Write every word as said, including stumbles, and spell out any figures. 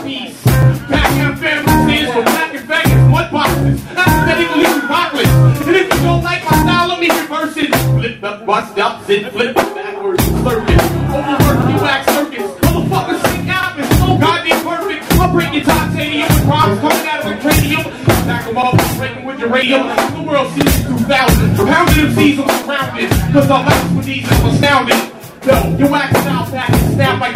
peace. Back and families, so back and back in mud boxes. Aesthetically rockless. And if you don't like my style, let me reverse it. Flip the bust up, sit, flip it backwards, circus. Overwork you act circus. Motherfuckers sing out and so goddamn perfect. I'll break your titanium with rocks coming out of the cranium. Back them up, breaking with your radium. The world sees two thousand. Pounding them seas, I'm surrounded. Cause our lives with these is astounding. Yo, your wax style back and snap like